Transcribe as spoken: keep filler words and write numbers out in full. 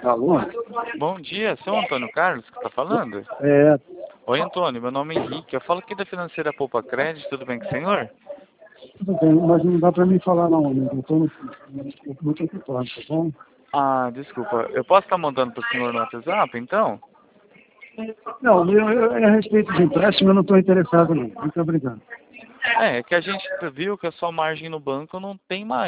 Alô? Bom dia, seu Antônio Carlos que está falando? É, Oi, Antônio, meu nome é Henrique, eu falo aqui da Financeira Poupa Crédito, tudo bem com o senhor? tudo bem, mas não dá pra mim falar não, amigo. Eu tô no, eu tô muito ocupado, tá bom? Ah, desculpa, eu posso estar mandando para o senhor no WhatsApp, então? Não, eu, eu, é a respeito de empréstimo, eu não estou interessado não. Muito obrigado. É, é que a gente viu que a sua margem no banco não tem mais.